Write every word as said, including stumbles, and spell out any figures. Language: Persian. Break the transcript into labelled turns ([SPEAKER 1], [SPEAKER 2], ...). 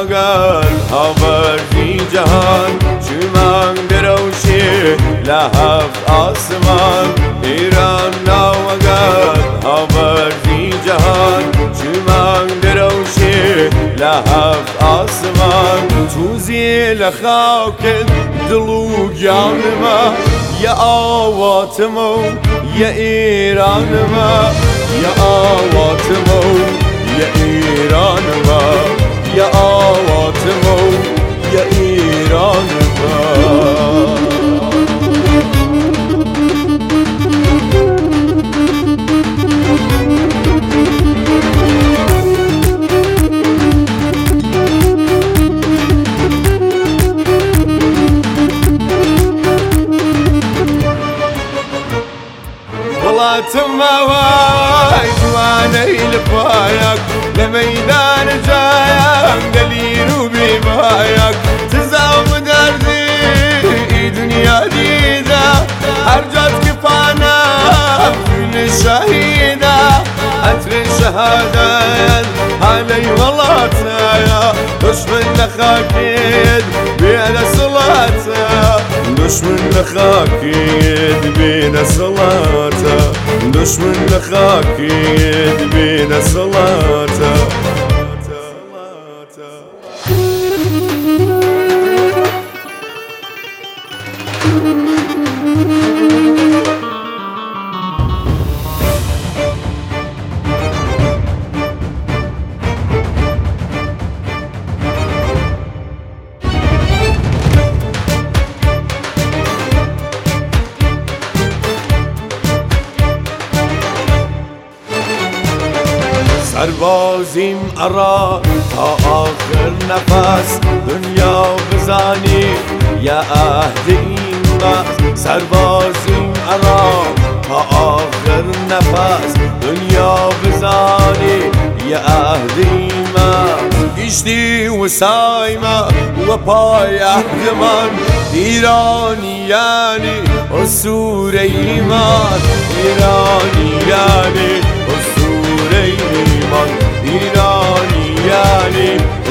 [SPEAKER 1] ناقل هاوردی جهان چومان دروشی لحف آسمان ایران ناقل هاوردی جهان چومان دروشی لحف آسمان توزی لخاک دلو جانما یا آواتمو یا ایرانما یا آواتمو یا ایرانما یا آواتمو یا ایرانما وڵاتمە وای جوانەی لە پایەک لە مەیدان جایەک دەلیر و بیبایەک تزاوم دەردی دنیا دیدا هەرجات کفانە خوێنی شەهیدا ئەترێ شەهادەت هانەی وڵاتەیە دشمن لە خاکێت بێ دەسەڵاتە دشمن لە خاکێت بێ دەسەڵاتە دشمن لە خاکێت بێ دەسەڵاتە سربازیم ارا تا آخر نفس دنیا بزانی یا عهد ایمان سربازیم ارا تا آخر نفس دنیا بزانی یا عهد ایمان گشتی و سایما و پای عهد من ایرانیانی اسطور ایمان ایرانیانی اسطور ایمان ایرانیانی